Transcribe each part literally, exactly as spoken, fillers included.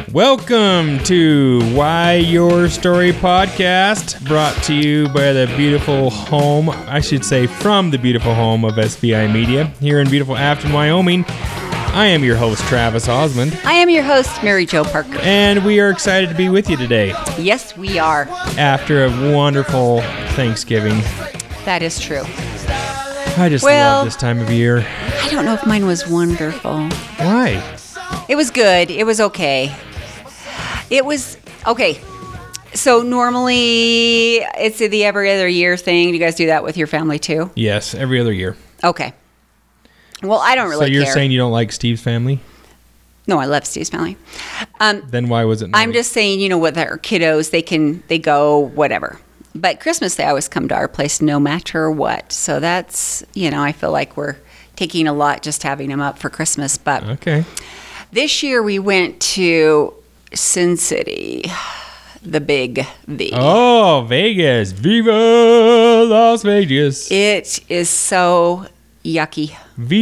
Welcome to Why Your Story podcast, brought to you by the beautiful home, I should say from the beautiful home of S B I Media, here in beautiful Afton, Wyoming. I am your host, Travis Osmond. I am your host, Mary Jo Parker. And we are excited to be with you today. Yes, we are. After a wonderful Thanksgiving. That is true. I just well, love this time of year. I don't know if mine was wonderful. Why? It was good. It was okay. It was, okay. So normally it's the every other year thing. Do you guys do that with your family too? Yes, every other year. Okay. Well, I don't really care. So you're care. saying you don't like Steve's family? No, I love Steve's family. Um, then why was it not? I'm just saying, you know, with our kiddos, they can, they go whatever. But Christmas, they always come to our place no matter what. So that's, you know, I feel like we're taking a lot just having them up for Christmas. But okay. This year we went to Sin City, the big V. Oh, Vegas. Viva Las Vegas. It is so yucky.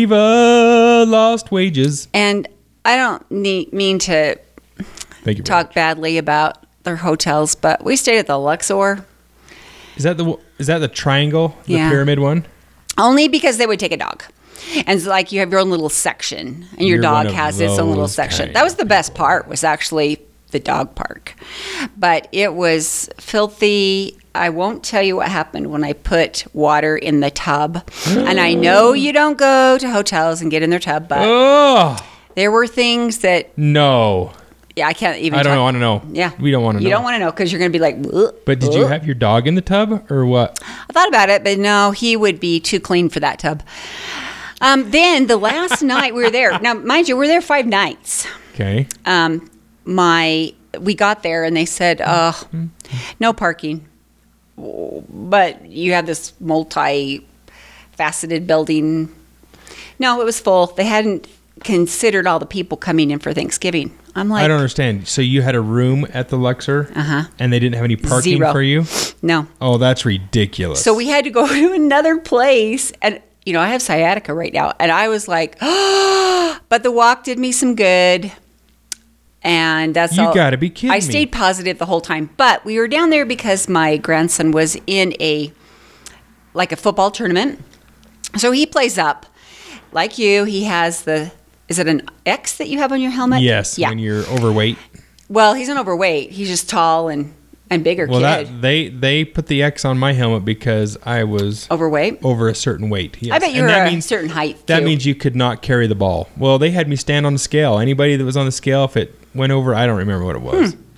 Viva Lost Wages. And I don't need, mean to Thank you talk badly about their hotels, but we stayed at the Luxor. Is that the is that the triangle, the Yeah. pyramid one? Only because they would take a dog. And it's like you have your own little section, and your You're dog one of has its own little those section. kind That was of the best part, was actually the dog park. But it was filthy. I won't tell you what happened when I put water in the tub. And I know you don't go to hotels and get in their tub, but Oh, there were things that, no. yeah, I can't even I don't talk- want to know. Yeah. We don't want to know. You don't want to know because you're going to be like, "Ugh, But did you ugh." have your dog in the tub or what? I thought about it, but no, he would be too clean for that tub. Um, then the last night we were there. Now, mind you, we were there five nights. Okay. Um, my we got there and they said, "Oh, no parking." But you have this multi-faceted building. No, it was full. They hadn't considered all the people coming in for Thanksgiving. I'm like, I don't understand. So you had a room at the Luxor Uh-huh. and they didn't have any parking Zero. for you? no. Oh, that's ridiculous. So we had to go to another place, and you know I have sciatica right now, and I was like, oh, but the walk did me some good, and that's You all. gotta be kidding I me. stayed positive the whole time, but we were down there because my grandson was in a like a football tournament, so he plays up like you. He has the is it an X that you have on your helmet? Yes, Yeah. when you're overweight. Well, he's an overweight. He's just tall and and bigger Well, kid. that they they put the X on my helmet because I was Overweight. over a certain weight. Yes. I bet you And were that a means- certain height. That too. means you could not carry the ball. Well, they had me stand on the scale. Anybody that was on the scale, if it went over, I don't remember what it was. Hmm.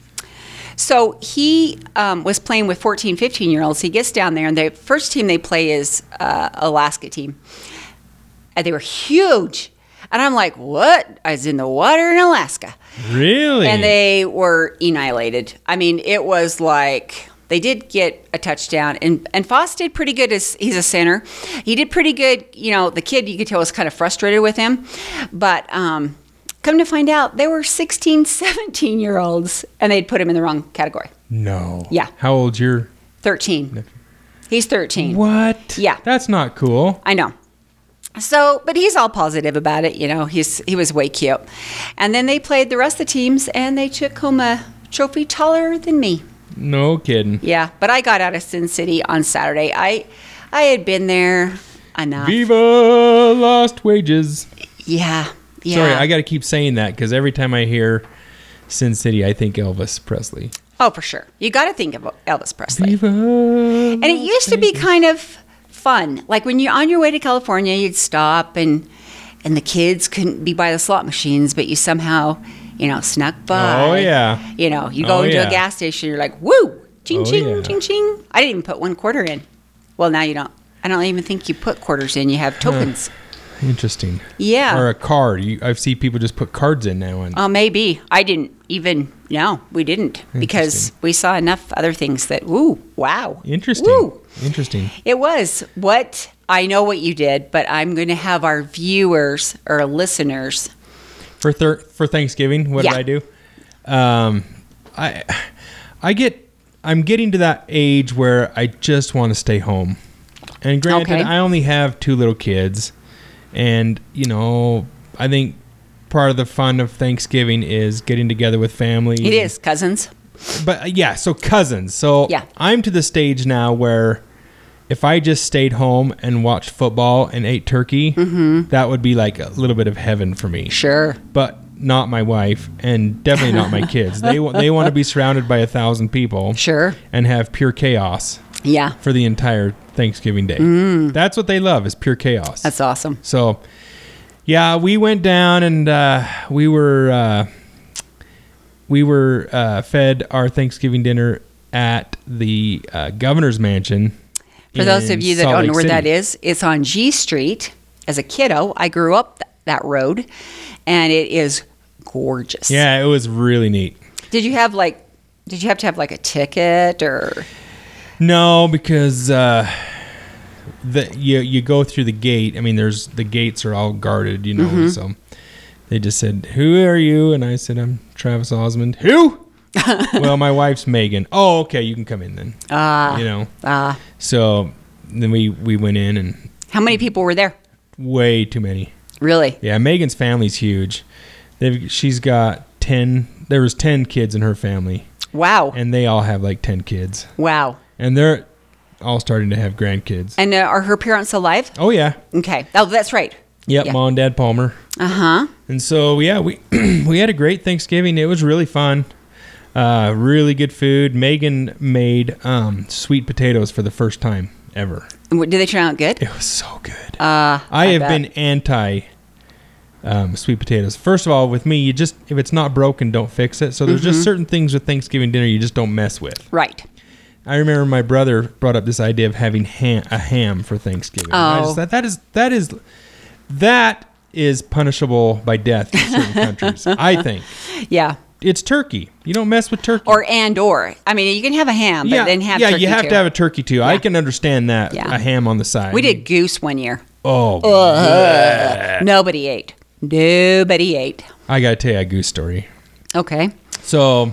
So he um, was playing with fourteen, fifteen-year-olds. He gets down there, and the first team they play is uh, Alaska team. And they were huge. And I'm like, what? I was in the water in Alaska. Really? And they were annihilated. I mean, it was like they did get a touchdown. And, and Foss did pretty good. As he's a center. He did pretty good. You know, the kid, you could tell, was kind of frustrated with him. But um, come to find out, they were sixteen, seventeen-year-olds, and they'd put him in the wrong category. No. Yeah. How old's your... thirteen. He's thirteen. What? Yeah. That's not cool. I know. So, but he's all positive about it. You know, he's he was way cute. And then they played the rest of the teams, and they took home a trophy taller than me. No kidding. Yeah, but I got out of Sin City on Saturday. I I had been there enough. Viva Lost Wages. Yeah, yeah. Sorry, I got to keep saying that because every time I hear Sin City, I think Elvis Presley. Oh, for sure. You got to think of Elvis Presley. Viva And it used to be kind of fun. Like when you're on your way to California, you'd stop and and the kids couldn't be by the slot machines, but you somehow, you know, snuck by. Oh, yeah. You know, you go Oh, into yeah. a gas station, you're like, woo, ching, Oh, ching, yeah. ching, ching. I didn't even put one quarter in. Well, now you don't. I don't even think you put quarters in. You have tokens. Interesting. Yeah. Or a card. You, I've seen people just put cards in now. And Oh, maybe. I didn't even, no, we didn't. Because Interesting. we saw enough other things that, woo, wow. Interesting. Woo. Interesting. It was. What, I know what you did, but I'm going to have our viewers or listeners. For thir- for Thanksgiving, what Yeah. did I do? Um, I I get I'm getting to that age where I just want to stay home. And granted, Okay. I only have two little kids, and you know, I think part of the fun of Thanksgiving is getting together with family. It is cousins. But uh, yeah, so cousins. So Yeah. I'm to the stage now where if I just stayed home and watched football and ate turkey, Mm-hmm. that would be like a little bit of heaven for me. Sure. But not my wife, and definitely not my kids. They wa- they want to be surrounded by a thousand people, Sure. and have pure chaos Yeah. for the entire Thanksgiving day. That's what they love, is pure chaos. Mm. That's awesome. So, yeah, we went down and uh, we were uh, we were uh, fed our Thanksgiving dinner at the uh, governor's mansion. For those of in you that Salt don't Lake know where that City. is, it's on G Street. As a kiddo, I grew up th- that road, and it is gorgeous. Yeah, it was really neat. Did you have like? Did you have to have like a ticket or? No, because uh, the you you go through the gate. I mean, there's the gates are all guarded, you know. Mm-hmm. So they just said, "Who are you?" And I said, "I'm Travis Osmond." Who? Well, my wife's Megan. Oh, okay, you can come in then. Ah. You know. Ah. So then we we went in, and How many people were there? way too many. Really? Yeah, Megan's family's huge. They've she's got ten. There was ten kids in her family, Wow. and they all have like ten kids, Wow. and they're all starting to have grandkids. And uh, are her parents alive? Oh yeah. Okay. Oh, that's right. Yep, Yeah. Mom and Dad Palmer. Uh huh. And so yeah, we we had a great Thanksgiving. It was really fun. Uh, really good food. Megan made um, sweet potatoes for the first time ever. Did they turn out good? It was so good. Uh, I, have bet. been anti um, sweet potatoes. First of all, with me, you just if it's not broken, don't fix it. So there's Mm-hmm. just certain things with Thanksgiving dinner you just don't mess with. Right. I remember my brother brought up this idea of having ham, a ham for Thanksgiving. And I Oh. just thought that is that is that is punishable by death in certain countries. I think Yeah. it's turkey. You don't mess with turkey. Or and or. I mean, you can have a ham, but yeah, then have yeah, turkey you have too. to have a turkey too. I Yeah. can understand that. Yeah. A ham on the side. We did goose one year. Oh, Nobody ate. Nobody ate. I gotta tell you a goose story. Okay. So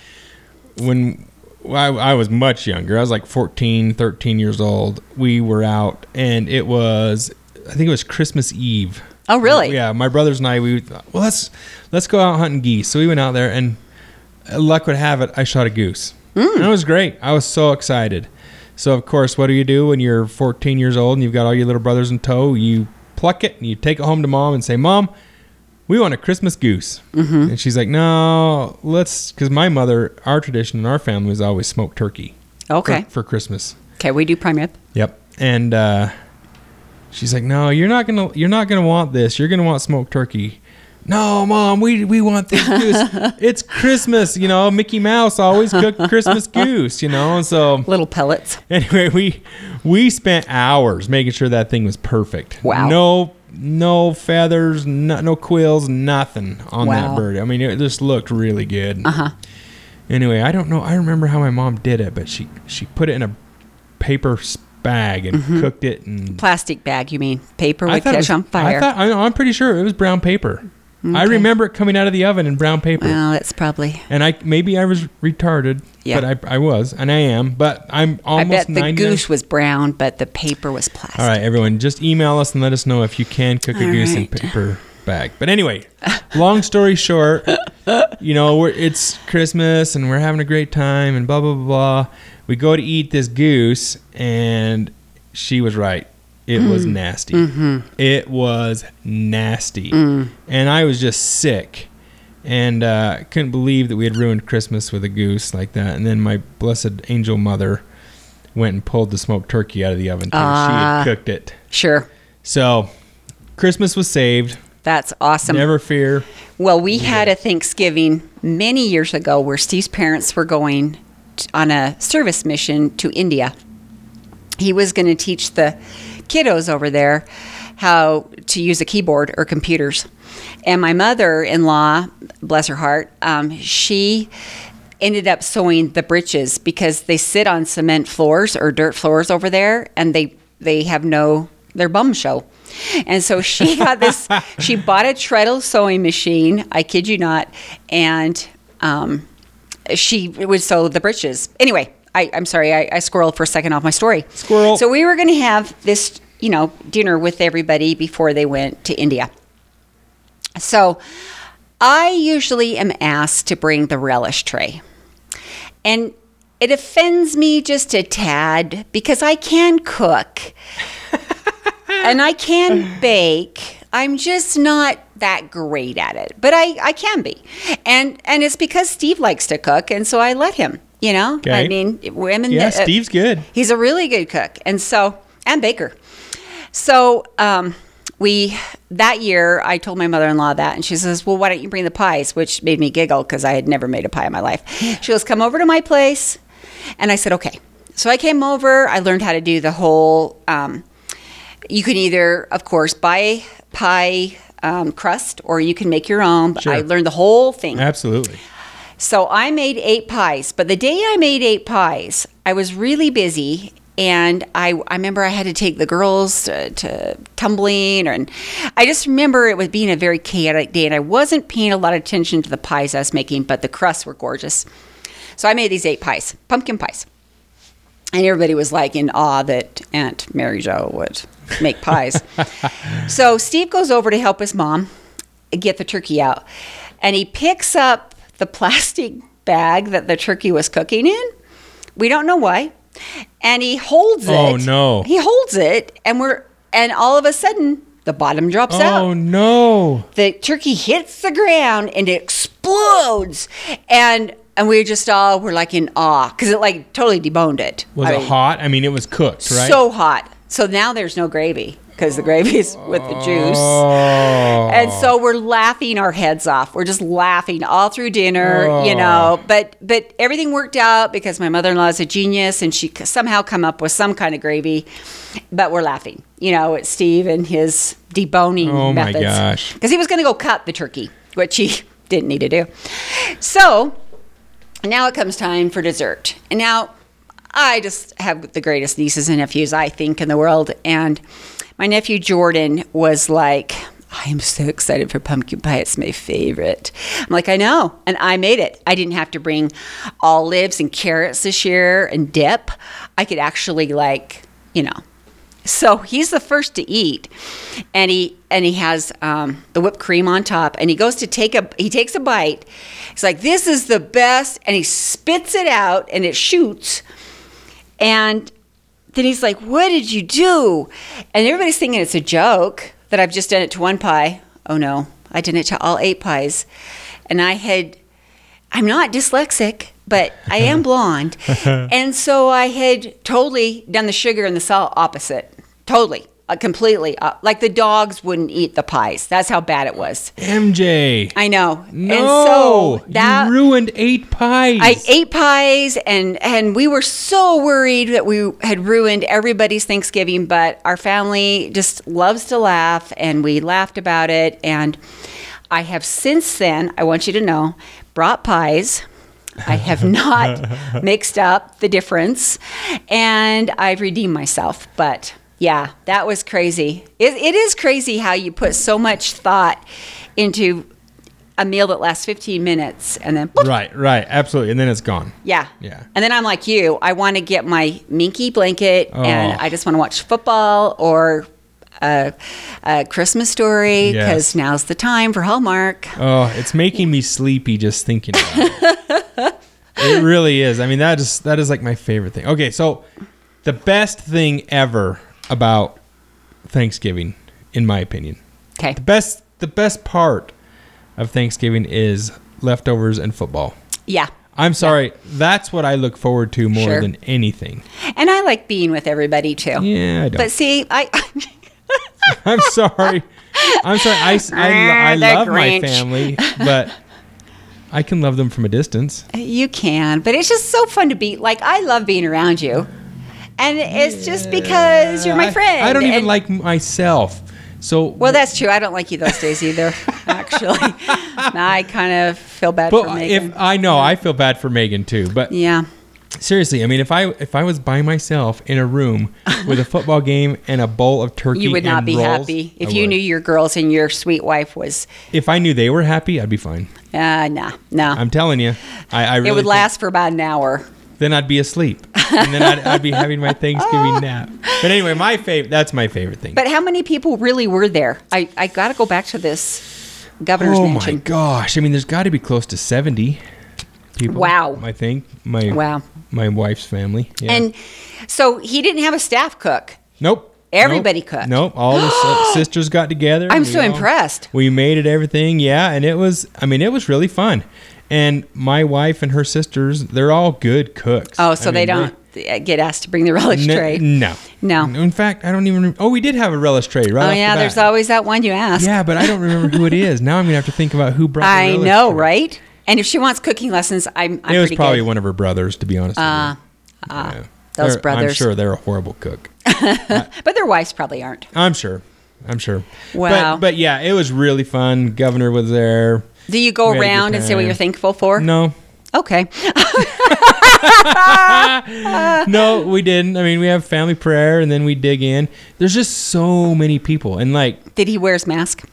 when I, I was much younger, I was like fourteen, thirteen years old. We were out, and it was, I think it was Christmas Eve. Oh, really? Yeah, my brothers and I, we thought, well, let's let's go out hunting geese. So we went out there, and luck would have it, I shot a goose. Mm. And it was great. I was so excited. So of course, what do you do when you're fourteen years old and you've got all your little brothers in tow? You pluck it and you take it home to Mom and say, "Mom, we want a Christmas goose." Mm-hmm. And she's like, "No, let's," because my mother, our tradition in our family was always smoked turkey. Okay. For, for Christmas. Okay, we do prime rib. Yep. And uh, she's like, "No, you're not gonna, you're not gonna want this. You're gonna want smoked turkey." "No, Mom, we we want this goose. It's Christmas, you know. Mickey Mouse always cooked Christmas goose, you know." And so Little pellets. anyway, we we spent hours making sure that thing was perfect. Wow. No no feathers, no, no quills, nothing on Wow. that bird. I mean, it just looked really good. Uh-huh. Anyway, I don't know. I remember how my mom did it, but she she put it in a paper s- bag and cooked it, and Plastic bag, you mean? Paper I would thought it catch was- on fire. I thought I, I'm pretty sure it was brown paper. I Okay. remember it coming out of the oven in brown paper. well, that's probably. And I maybe I was retarded, Yeah. but I I was, and I am, but I'm I almost bet the ninety. goose was brown, but the paper was plastic. All right, everyone, just email us and let us know if you can cook a All goose in right. paper bag. But anyway, long story short, you know, we're, it's Christmas and we're having a great time and blah, blah, blah, blah. We go to eat this goose, and she was right. It was nasty. Mm-hmm. It was nasty. Mm. And I was just sick. And uh, couldn't believe that we had ruined Christmas with a goose like that. And then my blessed angel mother went and pulled the smoked turkey out of the oven too. Ah. She had cooked it. Sure. So Christmas was saved. That's awesome. Never fear. Well, we had a Thanksgiving many years ago where Steve's parents were going t- on a service mission to India. He was going to teach the kiddos over there how to use a keyboard or computers. And my mother-in-law, bless her heart, um, she ended up sewing the breeches because they sit on cement floors or dirt floors over there, and they they have no their bum show. And so she got this. She bought a treadle sewing machine. I kid you not, and um, she would sew the breeches. Anyway, I, I'm sorry, I, I squirreled for a second off my story. Squirrel. So we were going to have this, you know, dinner with everybody before they went to India. So I usually am asked to bring the relish tray. And it offends me just a tad because I can cook and I can bake. I'm just not that great at it, but I, I can be. And and it's because Steve likes to cook, and so I let him, you know? Okay. I mean, women... Yeah, uh, Steve's good. He's a really good cook, and so... And baker. So um, we... That year, I told my mother-in-law that, and she says, well, why don't you bring the pies? Which made me giggle because I had never made a pie in my life. She goes, come over to my place. And I said, okay. So I came over. I learned how to do the whole... Um, you can either, of course, buy pie... Um, crust, or you can make your own. But Sure. I learned the whole thing. Absolutely. So I made eight pies. But the day I made eight pies, I was really busy. And I, I remember I had to take the girls to, to tumbling. And I just remember it was being a very chaotic day. And I wasn't paying a lot of attention to the pies I was making, but the crusts were gorgeous. So I made these eight pies, pumpkin pies. And everybody was like in awe that Aunt Mary Jo would make pies. So Steve goes over to help his mom get the turkey out. And he picks up the plastic bag that the turkey was cooking in. We don't know why. And he holds it. Oh, no. He holds it, and we're and all of a sudden the bottom drops out. Oh, no. The turkey hits the ground and it explodes. And And we just all were like in awe because it like totally deboned it. Was I it mean, hot? I mean, it was cooked, right? So hot. So now there's no gravy because the gravy's with the juice. Oh. And so we're laughing our heads off. We're just laughing all through dinner, Oh. you know. But but everything worked out because my mother-in-law is a genius and she c- somehow come up with some kind of gravy. But we're laughing, you know, at Steve and his deboning Oh, my methods. gosh. Because he was going to go cut the turkey, which he didn't need to do. So... now it comes time for dessert. And now I just have the greatest nieces and nephews, I think, in the world. And my nephew Jordan was like, I am so excited for pumpkin pie. It's my favorite. I'm like, I know. And I made it. I didn't have to bring olives and carrots this year and dip. I could actually like, you know. So he's the first to eat, and he and he has um, the whipped cream on top, and he goes to take a he takes a bite. He's like, "This is the best," and he spits it out, and it shoots. And then he's like, "What did you do?" And everybody's thinking it's a joke that I've just done it to one pie. Oh no, I did it to all eight pies, and I had. I'm not dyslexic, but I am blonde. And so I had totally done the sugar and the salt opposite. Totally. Uh, completely. Uh, like the dogs wouldn't eat the pies. That's how bad it was. M J. I know. No. And so that, you ruined eight pies. I ate pies, and, and we were so worried that we had ruined everybody's Thanksgiving, but our family just loves to laugh, and we laughed about it. And I have since then, I want you to know, brought pies. I have not mixed up the difference, and I've redeemed myself. But yeah, that was crazy. It, it is crazy how you put so much thought into a meal that lasts fifteen minutes, and then boop, Right, right. Absolutely. And then it's gone. yeah. Yeah. And then I'm like you. I want to get my minky blanket, Oh. and I just want to watch football or a, a Christmas Story because Yes. now's the time for Hallmark. Oh, it's making me sleepy just thinking about it. It really is. I mean, that is that is like my favorite thing. Okay, so the best thing ever about Thanksgiving, in my opinion, Okay. the best the best part of Thanksgiving is leftovers and football. Yeah. I'm sorry, that's what I look forward to more Sure. than anything. And I like being with everybody too. Yeah, I don't. But see, I I'm sorry. I'm sorry. I, I, I The love my Grinch. family, but I can love them from a distance. you can, but it's just so fun to be like I love being around you. And it's just because you're my I- friend. I, don't even and- like myself. So Well, that's true. I don't like you those days either, actually. I kind of feel bad for but Megan. if I know I feel bad for Megan too, but yeah. seriously, I mean, if I if I was by myself in a room with a football game and a bowl of turkey, You would not and be rolls, happy if I you would. knew your girls and your sweet wife was, If I knew they were happy, I'd be fine. uh, nah, no. I'm telling you, I, I really it would think- last for about an hour. Then I'd be asleep, and then I'd, I'd be having my Thanksgiving nap. But anyway, my favorite. That's my favorite thing. But how many people really were there? I, I got to go back to this governor's oh mansion. my gosh! I mean, there's got to be close to seventy people. Wow. I think my Wow. my wife's family. Yeah. And so he didn't have a staff cook. nope. Everybody nope, cooked. Nope. All the si- sisters got together. I'm We so all- impressed. We made it everything. Yeah, and it was. I mean, it was really fun. And my wife and her sisters, they're all good cooks. Oh, so I they mean, don't get asked to bring the relish N- tray. No. No. In fact, I don't even. Rem- oh, we did have a relish tray, right? Oh, off the yeah, bat. there's always that one you ask. Yeah, but I don't remember who it is. Now I'm gonna have to think about who brought. The I relish know, tray. right? And if she wants cooking lessons, I'm, I'm It was pretty probably good. one of her brothers, to be honest. Uh, with you. uh, Yeah. those They're- brothers. I'm sure they're a horrible cook. But their wives probably aren't. I'm sure. I'm sure. Wow. But, but yeah, it was really fun. Governor was there. Do you go We had a good around and say what time. you're thankful for? No. Okay. No, we didn't. I mean, we have family prayer and then we dig in. There's just so many people. And like, Did he wear his mask?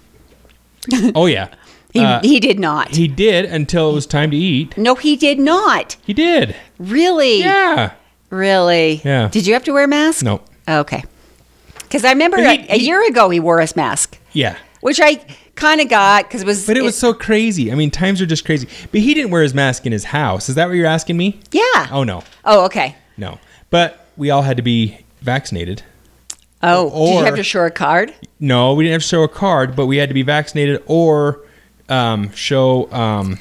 oh yeah. He, Uh, he did not. he did until it was time to eat. no, he did not. He did. Really? Yeah. Really? Yeah. Did you have to wear a mask? No. Okay. Because I remember But a, he- a he- year ago he wore his mask, Yeah. which I kind of got because it was. But it was so crazy. I mean, times are just crazy. But he didn't wear his mask in his house. Is that what you're asking me? Yeah. Oh, no. Oh, okay. No. But we all had to be vaccinated. Oh, did you Or- have to show a card? No, we didn't have to show a card, but we had to be vaccinated or um, show um,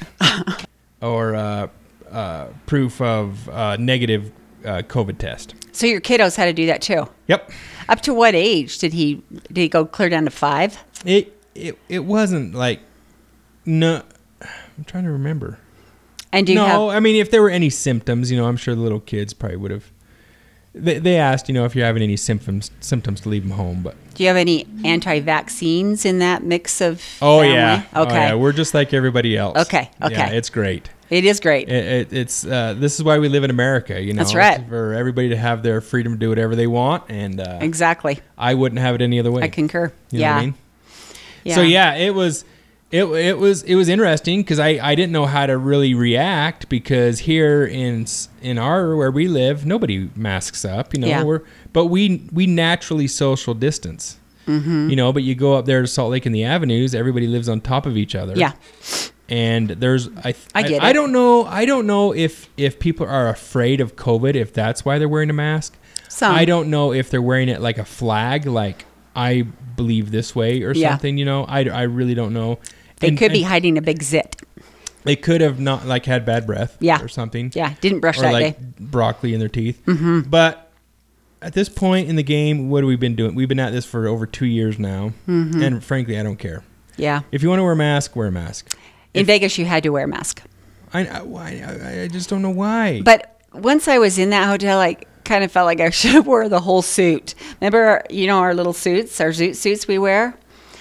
or uh, uh, proof of uh, negative uh, COVID test. So your kiddos had to do that too. Yep. Up to what age did he did he go clear down to five? It it it wasn't like no. I'm trying to remember. And do you no, have I mean if there were any symptoms, you know, I'm sure the little kids probably would have. They, they asked, you know, if you're having any symptoms symptoms to leave them home, but do you have any anti-vaccines in that mix of? oh family? yeah, Okay. oh, yeah, we're just like everybody else. Okay, okay. Yeah, it's great. It is great. It, it, it's uh, this is why we live in America, you know. That's right. It's for everybody to have their freedom to do whatever they want, and uh, Exactly. I wouldn't have it any other way. I concur. You yeah. know what I mean? So yeah, it was, it it was it was interesting because I, I didn't know how to really react because here in s- in our where we live nobody masks up, you know. Yeah. We're but we we naturally social distance, Mm-hmm. you know. But you go up there to Salt Lake in the avenues, everybody lives on top of each other. Yeah. And there's I I get I, it. don't know I don't know if if people are afraid of COVID if that's why they're wearing a mask. Some. I don't know if they're wearing it like a flag, like I believe this way or Yeah. something. You know, I, I really don't know. They And- could be and hiding a big zit. They could have not like had bad breath. Yeah. Or something. Yeah. Didn't brush Or that like day. broccoli in their teeth. Mm-hmm. But at this point in the game, what have we been doing? We've been at this for over two years now, Mm-hmm. and frankly, I don't care. Yeah. If you want to wear a mask, wear a mask. In Vegas, you had to wear a mask. I I, I I just don't know why. But once I was in that hotel, I kind of felt like I should have wore the whole suit. Remember, you know, our little suits, our zoot suits we wear?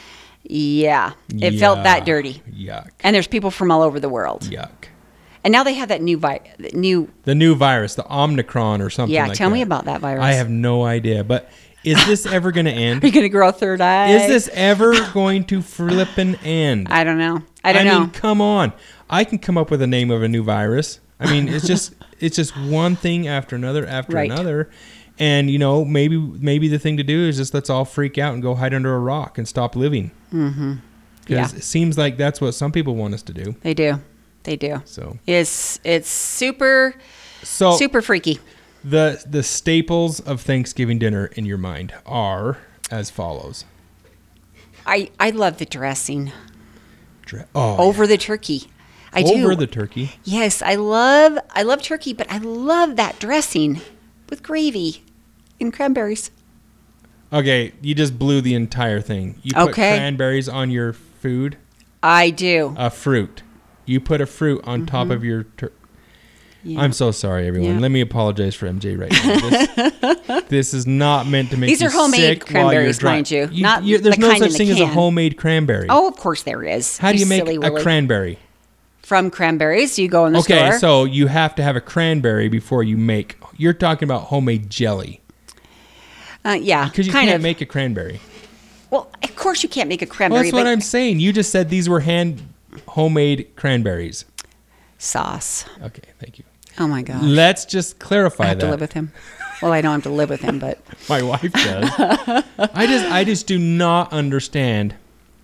Yeah. It felt that Yeah. dirty. Yuck. And there's people from all over the world. Yuck. And now they have that new vi- new. The new virus, the Omicron or something Yeah, like tell that. me about that virus. I have no idea. But is this ever going to Are end? you going to grow a third eye? Is this ever going to flippin' end? I don't know. I don't I know. mean, come on. I can come up with a name of a new virus. I mean, it's just it's just one thing after another after Right. another. And you know, maybe maybe the thing to do is just let's all freak out and go hide under a rock and stop living. Mm-hmm. Because Yeah. it seems like that's what some people want us to do. They do. They do. So It's it's super so super freaky. the the staples of Thanksgiving dinner in your mind are as follows. I I love the dressing Dre- Oh, over the turkey. I yeah. do. over the turkey. Yes, I love I love turkey, but I love that dressing with gravy and cranberries. Okay, you just blew the entire thing. You put Okay. cranberries on your food. I do. A fruit. You put a fruit on top of your. Tur- Mm-hmm. Yeah. I'm so sorry, everyone. Yeah. Let me apologize for M J right now. This, this is not meant to make These you are homemade sick while you're cranberries, dry- mind you, not there's the no kind such in the thing as a can. homemade cranberry. Oh, of course there is. How do you make silly a Willy. cranberry? From cranberries? You go in the Okay, store. so you have to have a cranberry before you make. You're talking about homemade jelly uh, yeah, because you kind can't of. make a cranberry. Well, of course you can't make a Well, cranberry. that's what but I'm saying. You just said these were hand homemade cranberries. sauce. Okay, thank you. Oh my gosh. Let's just I clarify have that. to live with him. Well, I don't have to live with him, but My wife does. I just I just do not understand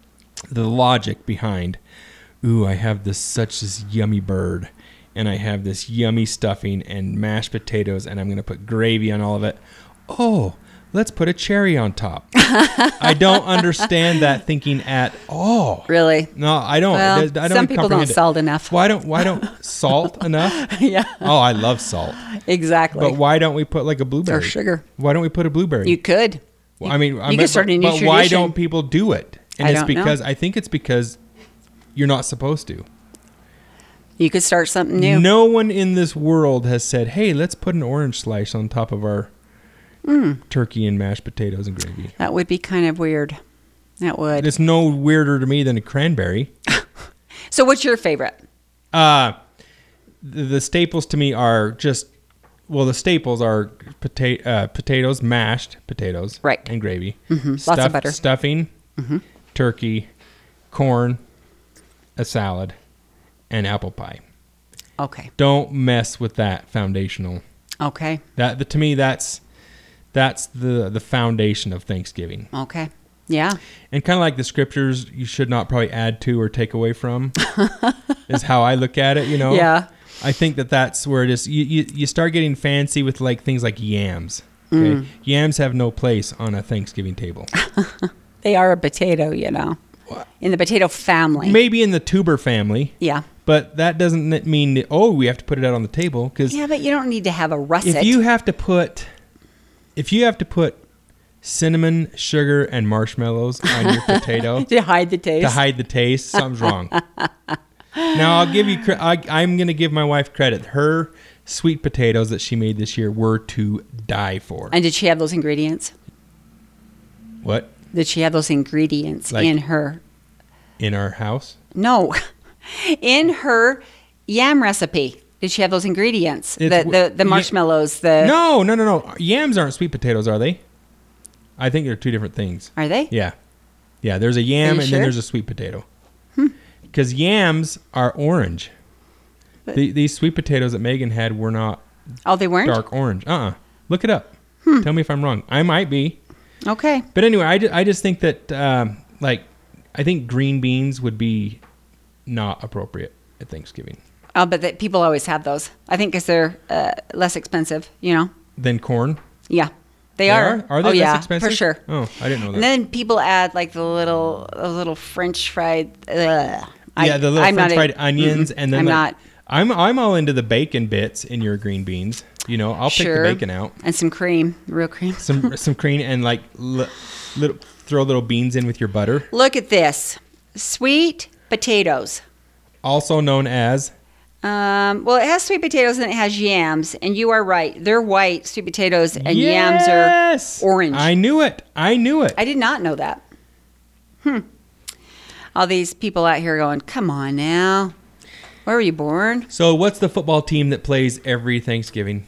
the logic behind, ooh, I have this such this yummy bird, and I have this yummy stuffing and mashed potatoes, and I'm going to put gravy on all of it. Oh, let's put a cherry on top. I don't understand that thinking at all. Really? No, I don't. Well, I don't some people don't comprehend it. salt enough. Why don't Why don't salt enough? Yeah. Oh, I love salt. Exactly. But why don't we put like a blueberry? Or sugar. Why don't we put a blueberry? You could. Well, I mean, you I could mean, start a new but tradition. why don't people do it? And I it's don't know. because I think it's because you're not supposed to. You could start something new. No one in this world has said, "Hey, let's put an orange slice on top of our Mm. turkey and mashed potatoes and gravy." That would be kind of weird. That would. It's no weirder to me than a cranberry. So what's your favorite? Uh, the, the staples to me are just, well, the staples are pota- uh, potatoes, mashed potatoes, Right. and gravy. Mm-hmm. Stuff, Lots of butter. Stuffing, Mm-hmm. turkey, corn, a salad, and apple pie. Okay. Don't mess with that foundational. Okay. That the, to me, that's that's the the foundation of Thanksgiving. Okay. Yeah. And kind of like the scriptures, you should not probably add to or take away from. Is how I look at it. You know. Yeah. I think that that's where it is. You, you you start getting fancy with like things like yams. Okay, Mm. yams have no place on a Thanksgiving table. They are a potato, you know. What? In the potato family. Maybe in the tuber family, Yeah. but that doesn't mean that, oh, we have to put it out on the table, because Yeah, but you don't need to have a russet. if you have to put if you have to put cinnamon, sugar, and marshmallows on your potato to hide the taste. to hide the taste, something's wrong. Now I'll give you. cre- I, I'm going to give my wife credit. Her sweet potatoes that she made this year were to die for. And did she have those ingredients? What? Did she have those ingredients Like- in her? In our house? No, in her yam recipe. Did she have those ingredients? It's The w- the, the yeah. marshmallows. The No, no, no, no. Yams aren't sweet potatoes, are they? I think they're two different things. Are they? Yeah. Yeah, there's a yam Are and you then sure? there's a sweet potato. Because yams are orange. But- The, these sweet potatoes that Megan had were not Oh, they weren't. dark orange. Uh-uh. Look it up. Tell me if I'm wrong. I might be. Okay. But anyway, I, ju- I just think that, um, like, I think green beans would be not appropriate at Thanksgiving. Oh, but that people always have those. I think because they're uh, less expensive. You know. Then corn. Yeah, they, are. Are they oh, less yeah, expensive? for sure. Oh, I didn't know that. And then people add like the little, the little French fried. Ugh. yeah, I- the little I'm French not a- fried onions, mm-mm. and then I'm like, not I'm I'm all into the bacon bits in your green beans. You know, I'll sure. pick the bacon out, And some cream, real cream. some some cream, and like li- little throw little beans in with your butter. Look at this, sweet potatoes. Also known as Um, well, it has sweet potatoes and it has yams, and you are right. They're white sweet potatoes, and yams yes! are orange. I knew it. I knew it. I did not know that. Hmm. All these people out here going, come on now. Where were you born? So, what's the football team that plays every Thanksgiving?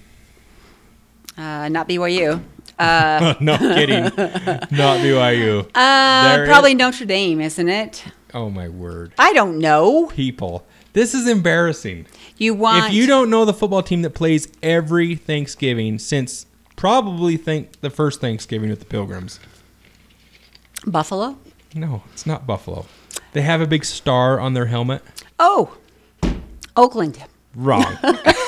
Uh, not B Y U. Uh, No kidding. Not B Y U. uh, There probably is- Notre Dame, isn't it? Oh my word. I don't know. People. This is embarrassing. You want If you don't know the football team that plays every Thanksgiving since probably think the first Thanksgiving with the Pilgrims. Buffalo? No, it's not Buffalo. They have a big star on their helmet. Oh, Oakland. Wrong.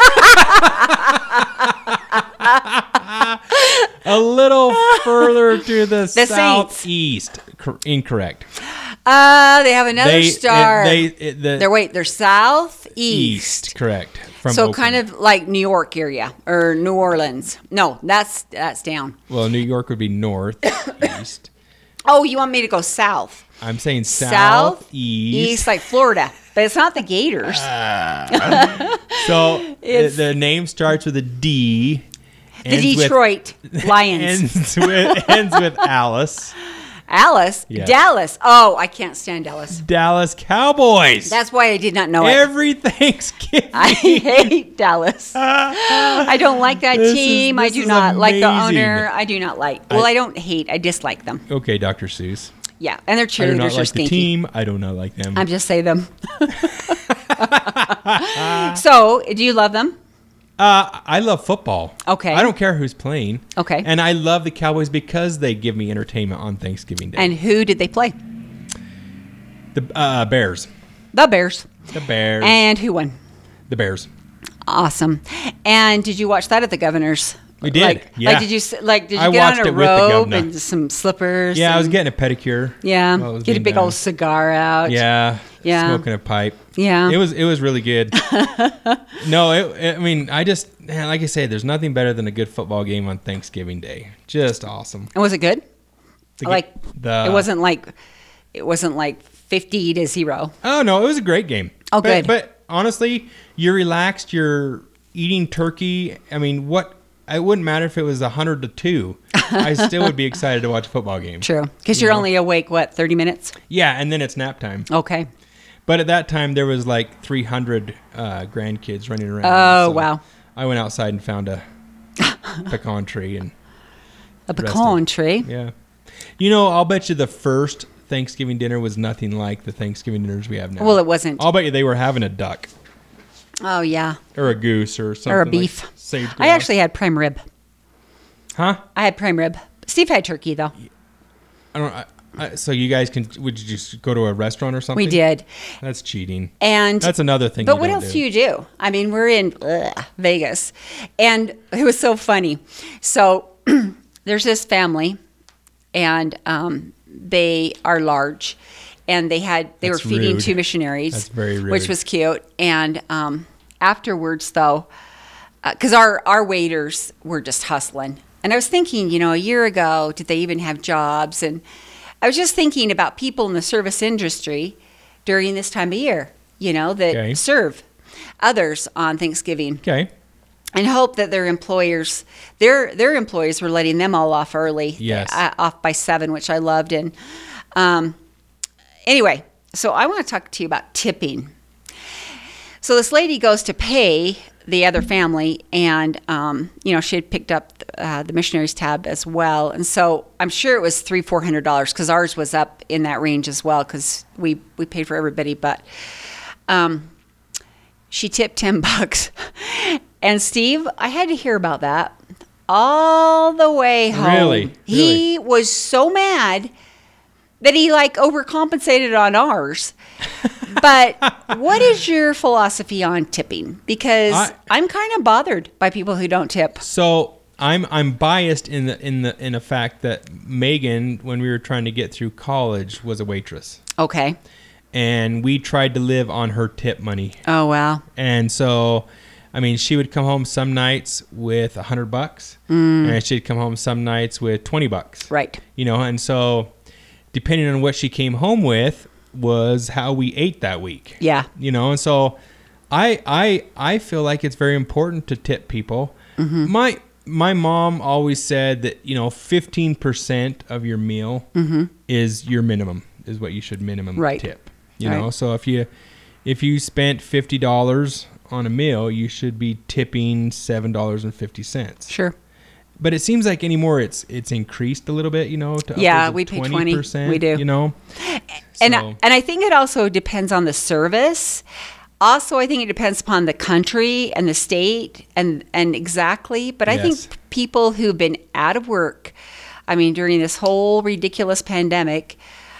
A little further to the, Saints. southeast. Cor- incorrect. Uh, they have another They, star. They, it, the they're wait, they're southeast. east. Correct. From So Oakland. kind of like New York area or New Orleans. No, that's that's down. Well, New York would be north, east. Oh, you want me to go south? I'm saying South, south, East, east. like Florida, but it's not the Gators. So the, It's- the name starts with a D. the ends with- Detroit Lions. ends with ends with Alice. Alice, Yeah. Dallas. Oh, I can't stand Dallas. Dallas Cowboys. That's why I did not know it. Every Thanksgiving. I hate Dallas. I don't like that This is- team. I this do is not like the amazing. owner. I do not like. Well, I- I, don't hate. I dislike them. Okay, Doctor Seuss. Yeah, and their I do cheerleaders not are like the stinky. team. I do not like them. I'm just say them. So, do you love them? Uh, I love football. Okay. I don't care who's playing. Okay. And I love the Cowboys because they give me entertainment on Thanksgiving Day. And who did they play? The uh, Bears. The Bears. The Bears. And who won? The Bears. Awesome. And did you watch that at the Governor's? We did. Like, yeah. like did you like did you I get watched on a it with the robe governor. and some slippers? Yeah, and, I was getting a pedicure. Yeah. while it was Get a being big done. old cigar out. Yeah. Yeah. Smoking a pipe. Yeah. It was it was really good. no, it, it, I mean, I just man, like I say, there's nothing better than a good football game on Thanksgiving Day. Just awesome. And was it good? The, like the it wasn't like it wasn't like fifty to zero. Oh no, it was a great game. Oh, but, good. But honestly, you're relaxed. You're eating turkey. I mean, what? It wouldn't matter if it was a hundred to two. I still would be excited to watch a football game. True, because You you're know? only awake what thirty minutes. Yeah, and then it's nap time. Okay. But at that time, there was like three hundred uh, grandkids running around. Oh, wow. I went outside and found a pecan tree and A pecan tree. yeah. You know, I'll bet you the first Thanksgiving dinner was nothing like the Thanksgiving dinners we have now. Well, it wasn't. I'll bet you they were having a duck Oh yeah, or a goose or something. or a like beef. sage I grouse. actually had prime rib. Huh? I had prime rib. Steve had turkey though. I don't. I, I, so you guys can? Would you just go to a restaurant or something? We did, That's cheating. and That's another thing. But you what don't else do. do you do? I mean, we're in ugh, Vegas, and it was so funny. So there's this family, and um, they are large, and they had they That's were feeding rude. two missionaries, That's very rude. which was cute. And um, afterwards, though, because our our waiters were just hustling, and I was thinking, you know, a year ago, did they even have jobs? And I was just thinking about people in the service industry during this time of year, you know, that Okay. serve others on Thanksgiving, Okay. and hope that their employers, their their employees were letting them all off early, Yes. uh, off by seven, which I loved. And um, anyway, so I want to talk to you about tipping. So this lady goes to pay the other family, and um, you know, she had picked up uh, the missionaries tab as well, and so I'm sure it was three, four hundred dollars because ours was up in that range as well because we we paid for everybody, but um, she tipped ten bucks, and Steve, I had to hear about that all the way home. Really? He was so mad that he like overcompensated on ours. But what is your philosophy on tipping? Because I- I'm kind of bothered by people who don't tip. So I'm I'm biased in the in the in the fact that Megan, when we were trying to get through college, was a waitress, Okay. and we tried to live on her tip money. Oh, wow. And so, I mean, she would come home some nights with a hundred bucks, and she'd come home some nights with twenty bucks. Right. You know, and so depending on what she came home with was how we ate that week. Yeah. You know, and so I I I feel like it's very important to tip people. Mm-hmm. My my mom always said that, you know, fifteen percent of your meal is your minimum, is what you should minimum Right. tip. You Right. know, so if you if you spent fifty dollars on a meal, you should be tipping seven dollars and fifty cents. Sure. But it seems like anymore it's it's increased a little bit, you know, to Yeah, upwards of we pay twenty. twenty percent, We do. you know. And So- and I think it also depends on the service. Also, I think it depends upon the country and the state and and exactly. But I Yes. think people who've been out of work, I mean, during this whole ridiculous pandemic,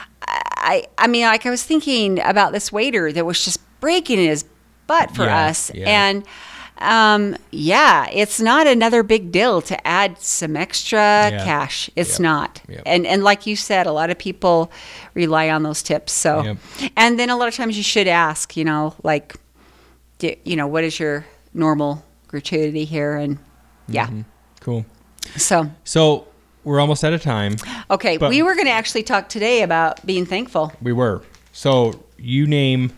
I I mean, like I was thinking about this waiter that was just breaking his butt for Yeah, us, yeah. and um, yeah, it's not another big deal to add some extra Yeah. cash. It's Yep. not. Yep. And and like you said, a lot of people rely on those tips. So, Yep. and then a lot of times you should ask, you know, like, do, you know, what is your normal gratuity here? And yeah, Mhm. Cool. so So we're almost out of time. okay, But- we were going to actually talk today about being thankful. We were. So you name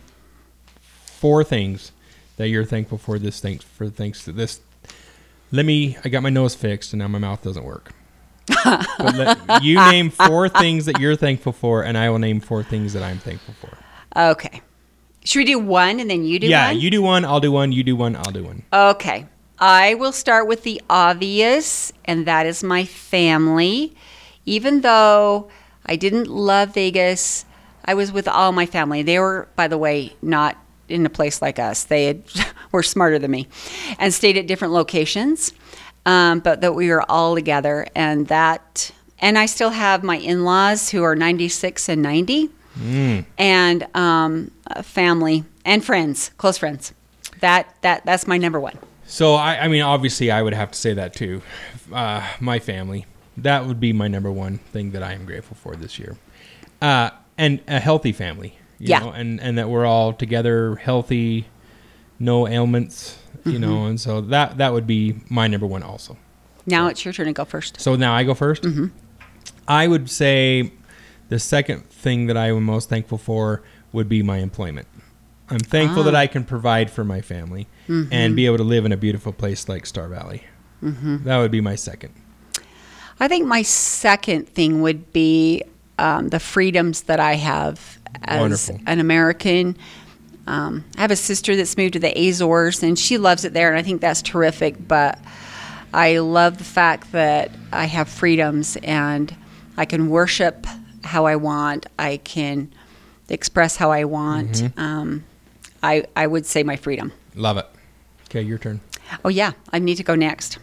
four things that you're thankful for this thanks for thanks to this. Let me. I got my nose fixed, and now my mouth doesn't work. But let, you name four things that you're thankful for, and I will name four things that I'm thankful for. Okay, should we do one and then you do yeah, one? you do one, I'll do one. You do one, I'll do one. Okay. I will start with the obvious, and that is my family. Even though I didn't love Vegas, I was with all my family. They were, by the way, not in a place like us. They had, were smarter than me and stayed at different locations, um, but that we were all together. And that, and I still have my in-laws who are ninety-six and ninety. Mm. and um, uh, family and friends, close friends. That that that's my number one. So, I, I mean, obviously, I would have to say that too. Uh, my family. That would be my number one thing that I am grateful for this year. Uh, and a healthy family. You Yeah. know, and, and that we're all together, healthy, no ailments, you Mm-hmm. know. And so that, that would be my number one also. Now it's your turn to go first. So now I go first. Mm-hmm. I would say the second thing that I am most thankful for would be my employment. I'm thankful Ah. that I can provide for my family Mm-hmm. and be able to live in a beautiful place like Star Valley. Mm-hmm. That would be my second. I think my second thing would be um, the freedoms that I have as Wonderful. an American. Um, I have a sister that's moved to the Azores, and she loves it there, and I think that's terrific. But I love the fact that I have freedoms, and I can worship how I want. I can express how I want. Mm-hmm. Um, I I would say my freedom. Love it. Okay, your turn. Oh yeah, I need to go next.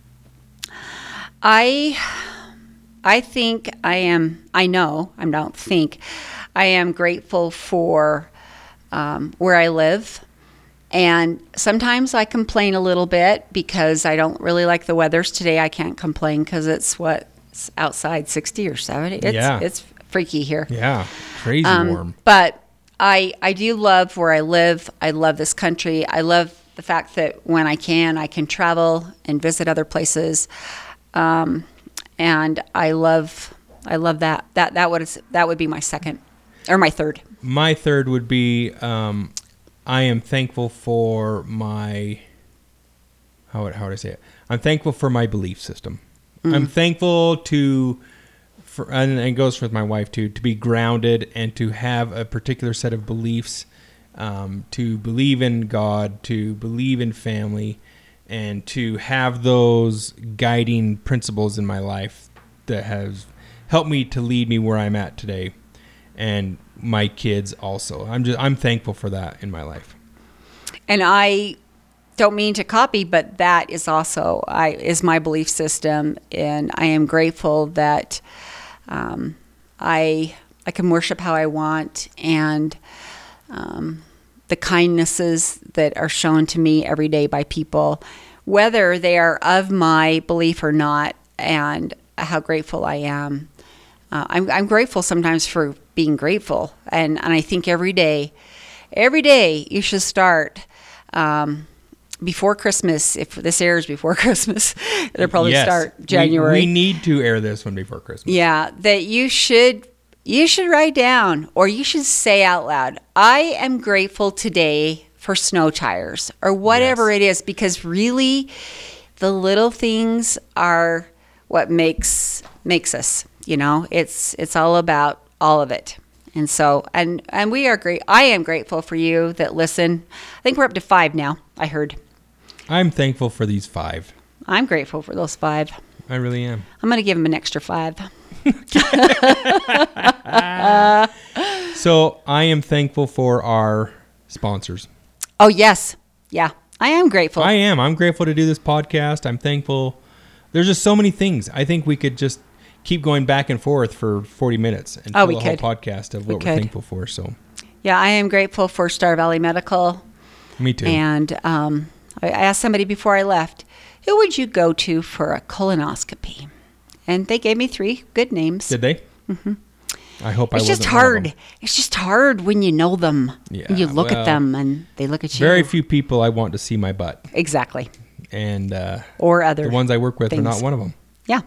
I I think I am I know, I don't think, I am grateful for um, where I live. And sometimes I complain a little bit because I don't really like the weathers today. I can't complain because it's what it's outside sixty or seventy. It's Yeah. it's freaky here. Yeah, crazy Um, warm. But I I do love where I live. I love this country. I love the fact that when I can, I can travel and visit other places. Um, and I love I love that. That that would that would be my second or my third. My third would be um, I am thankful for my how would, how would I say it? I'm thankful for my belief system. Mm. I'm thankful to for and it goes with my wife too, to be grounded and to have a particular set of beliefs, um, to believe in God, to believe in family, and to have those guiding principles in my life that has helped me to lead me where I'm at today, and my kids also. I'm just I'm thankful for that in my life. And I don't mean to copy, but that is also I is my belief system, and I am grateful that um, I I can worship how I want, and um, the kindnesses that are shown to me every day by people, whether they are of my belief or not, and how grateful I am. Uh, I'm I'm grateful sometimes for being grateful, and and I think every day, every day you should start. Um, before Christmas, if this airs before Christmas, it'll probably Yes. start We- January. We, need to air this one before Christmas. Yeah, that you should you should write down, or you should say out loud, I am grateful today for snow tires, or whatever Yes. it is, because really the little things are what makes makes us, you know. It's it's all about all of it. And so, and and we are great. I am grateful for you that listen. I think we're up to five now, I heard. I'm thankful for these five. I'm grateful for those five. I really am. I'm going to give them an extra five. So I am thankful for our sponsors. Oh, yes. Yeah. I am grateful. I am. I'm grateful to do this podcast. I'm thankful. There's just so many things. I think we could just keep going back and forth for forty minutes and Oh, fill we a could. whole podcast of We what we're could. thankful for. So Yeah, I am grateful for Star Valley Medical. me too. And um, I I asked somebody before I left, who would you go to for a colonoscopy? And they gave me three good names. Did they? Mm-hmm. I hope I It's wasn't just one of hard. them. It's just hard when you know them. Yeah, And you look well, at them and they look at you. Very few people I want to see my butt, Exactly. and uh, Or other. the ones I work with things. are not one of them. Yeah.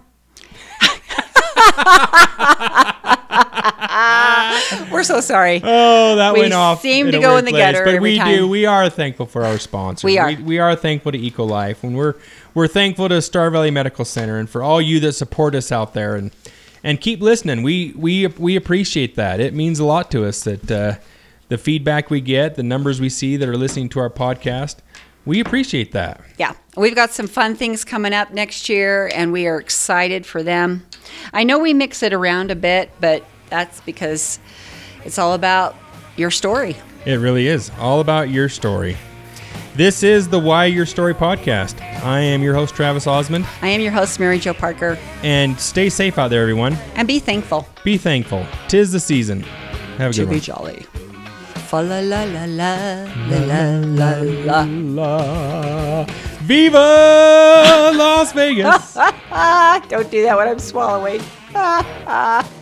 We're so sorry. Oh, that We went off. seem in to a go weird in the place, gutter but every we time. do. We are thankful for our sponsors. We are. We, we are thankful to EcoLife, and we're we're thankful to Star Valley Medical Center, and for all you that support us out there, and and keep listening. We we we appreciate that. It means a lot to us that uh, the feedback we get, the numbers we see that are listening to our podcast. We appreciate that. Yeah, we've got some fun things coming up next year, and we are excited for them. I know we mix it around a bit, but that's because it's all about your story. It really is all about your story. This is the Why Your Story podcast. I am your host, Travis Osmond, I am your host, Mary Jo Parker, and stay safe out there, everyone. and be thankful. Be thankful. 'Tis the season. Have a to good be one. jolly. Fa la la la la la la la La. Viva Las Vegas. Don't do that when I'm swallowing.